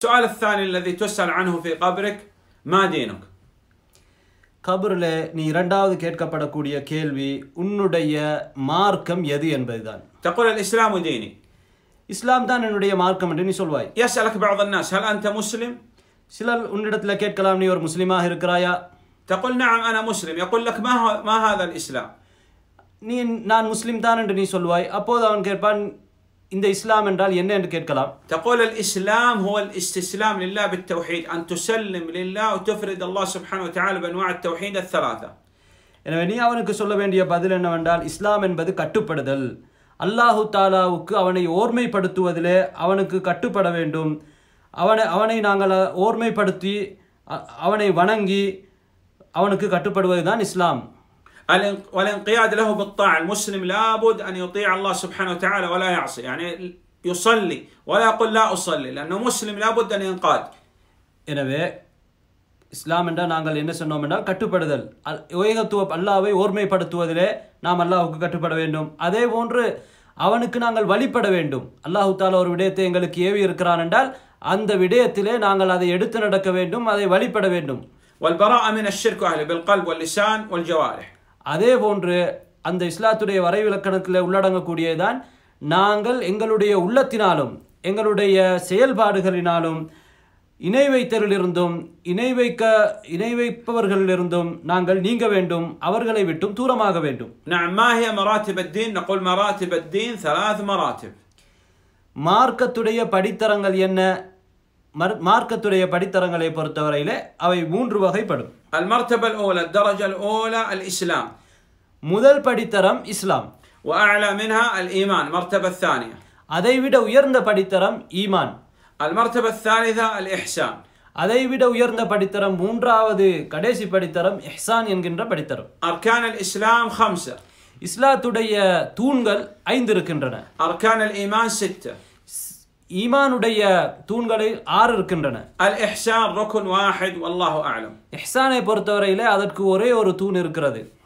السؤال الثاني الذي تسأل عنه في قبرك ما دينك؟ கபரில் நீ இரண்டாவது கேட்கப்படக்கூடிய கேள்வி உன்னுடைய மார்க்கம் எது என்பதுதான். تقول الإسلام ديني. இஸ்லாம் தான் என்னுடைய மார்க்கம் என்று நீ சொல்வாய். يسألك بعض الناس هل أنت مسلم؟ சிலர் உன்னிடத்தில் கேட்கலாம், நீ ஒரு முஸ்லிமாக இருக்கிறாயா? تقول نعم أنا مسلم. يقول لك ما هذا الإسلام؟ நீ நான் முஸ்லிம் தான் என்று நீ சொல்வாய். அப்போது அவன் கேட்பான், இந்த இஸ்லாம் என்றால் என்ன என்று கேட்கலாம். تقول الإسلام هو الاستسلام لله بالتوحيد، أن تسلم لله وتفرد الله سبحانه وتعالى بأنواع التوحيد الثلاثة. எனவே நீ அவனுக்கு சொல்ல வேண்டிய பதில் என்னவென்றால், இஸ்லாம் என்பது கட்டுப்படுதல். அல்லாஹு தாலாவுக்கு அவனை ஓர்மைப்படுத்துவதிலே அவனுக்கு கட்டுப்பட வேண்டும். அவனை நாங்கள் ஓர்மைப்படுத்தி அவனை வணங்கி அவனுக்கு கட்டுப்படுவதுதான் இஸ்லாம். والانقياد له بالطاعة. المسلم لابد أن يطيع الله سبحانه وتعالى ولا يعصي، يعني يصلي ولا يقول لا أصلي، لأنه مسلم لابد أن ينقاد. எனவே இஸ்லாம் என்றால் நாங்கள் என்ன சொன்னோம் என்றால் கட்டுப்படுதல். ஏகத்துவ அல்லாஹ்வை ஓர்மைப்படுத்துவதிலே நாம் அல்லாஹ்வுக்கு கட்டுப்பட வேண்டும். அதே போன்று அவனுக்கு நாங்கள் வழிபட வேண்டும். அல்லாஹு தாலா ஒரு விடயத்தை எங்களுக்கு ஏவி இருக்கிறான் என்றால் அந்த விடயத்திலே நாங்கள் அதை எடுத்து நடக்க வேண்டும், அதை வழிபட வேண்டும். والبراءة من الشرك أهله بالقلب واللسان والجوارح. அதே போன்று அந்த இஸ்லாத்துடைய வரைவிலக்கணத்தில் உள்ளடங்கக்கூடியதான் நாங்கள் எங்களுடைய உள்ளத்தினாலும் எங்களுடைய செயல்பாடுகளினாலும் இணை வைத்தலிலிருந்தும் இணை வைப்பவர்களிலிருந்தும் நாங்கள் நீங்க வேண்டும், அவர்களை விட்டும் தூரமாக வேண்டும். نعم. ما هي مراتب الدين؟ نقول مراتب الدين 3 مراتب. மார்க்கத்துடைய படித்தரங்கள் என்ன? மார்க்கத்துடைய படித்தரங்களை பொறுத்தவரையிலே அவை 3 வகைப்படும். المرتبة الأولى الدرجة الأولى الإسلام. முதல் படித்தரம் இஸ்லாம். وأعلى منها الإيمان مرتبة الثانية. அதைவிட உயர்ந்த படித்தரம் ஈமான். المرتبة الثالثة الإحسان. அதைவிட உயர்ந்த படித்தரம் மூன்றாவது கடைசி படித்தரம் இஹ்சான் என்கின்ற படித்தரம். أركان الإسلام 5. இஸ்லாத்துடைய தூண்கள் 5 இருக்கின்றன. أركان الإيمان 6. ஈமானுடைய தூண்களை 6 இருக்கின்றன. الإحسان ركن واحد والله أعلم. இஹ்சானை பொறுத்தவரையிலே அதற்கு ஒரே ஒரு தூண் இருக்கிறது.